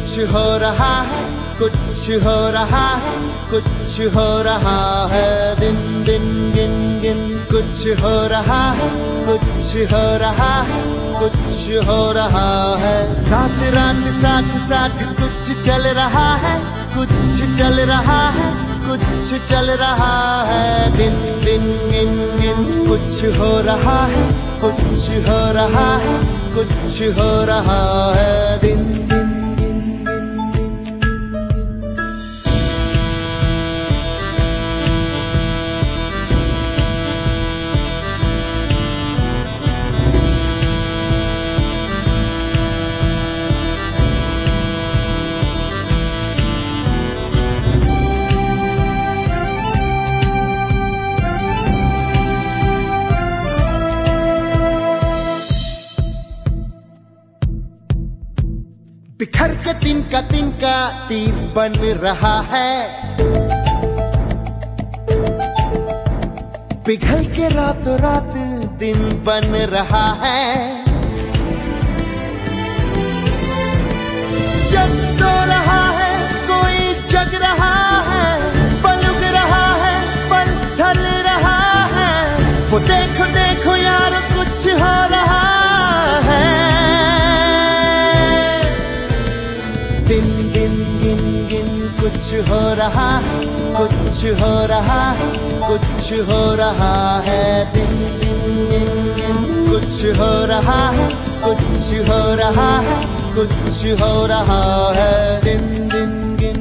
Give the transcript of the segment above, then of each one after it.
कुछ हो रहा है, कुछ हो रहा है, कुछ हो रहा है। दिन दिन गिन गिन कुछ हो रहा है, कुछ हो रहा है, कुछ हो रहा है। रात रात साथ साथ कुछ चल रहा है, कुछ चल रहा है, कुछ चल रहा है। दिन दिन गिन गिन कुछ हो रहा है, कुछ हो रहा है, कुछ हो रहा है। दिन दिन बिखर के तिनका तिनका तीर बन रहा है, पिघल के रातों रात दिन बन रहा है। जग सो रहा है, कोई जग रहा है, पलुग रहा है पर ढल रहा है। वो देखो देखो यार कुछ हो रहा है। दिन दिन गिन गिन कुछ हो रहा है, कुछ हो रहा है, कुछ हो रहा है। दिन दिन गिन गिन कुछ हो रहा है, कुछ हो रहा है, कुछ हो रहा है। दिन दिन गिन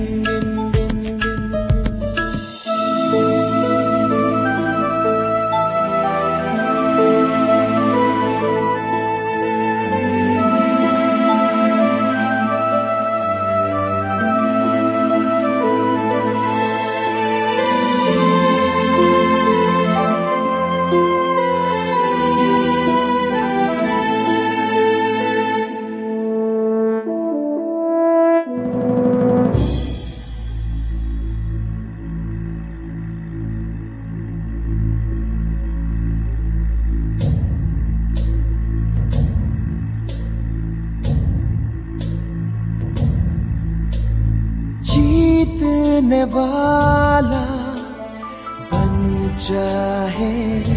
जीतने वाला बन जाए,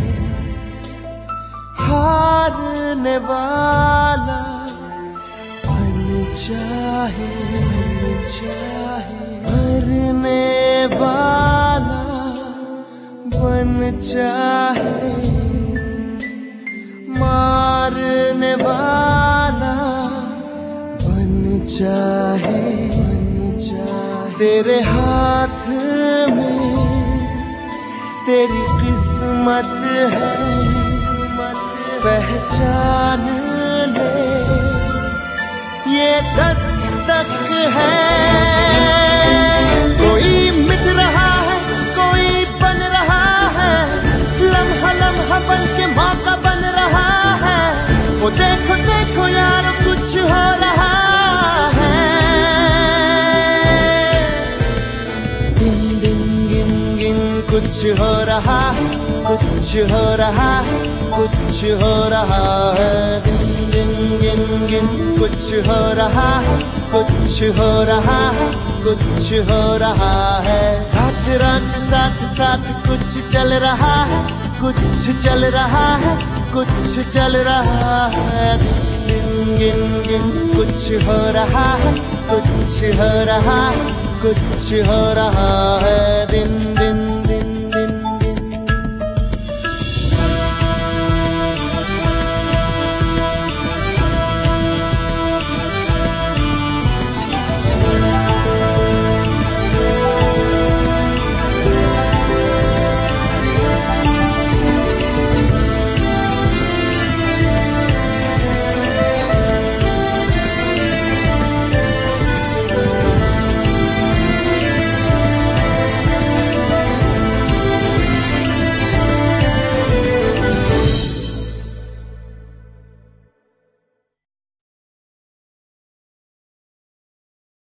हारने वाला बन जाए, मरने वाला बन जाए, मारने वाला बन जाए। तेरे हाथ में तेरी किस्मत है, पहचान ले ये दस्तक है। कोई मिट रहा है, कोई बन रहा है, लम्हा लम्हा बन के मौका बन रहा है। वो देखो देखो यार कुछ हो रहा है। कुछ हो रहा है, कुछ हो रहा है, कुछ हो रहा है। दिन दिन गिन गिन कुछ हो रहा है, कुछ हो रहा है, कुछ हो रहा है। रात रात साथ साथ कुछ चल रहा है, कुछ चल रहा है, कुछ चल रहा है। दिन गिन गिन कुछ हो रहा है, कुछ हो रहा है, कुछ हो रहा है। दिन दिन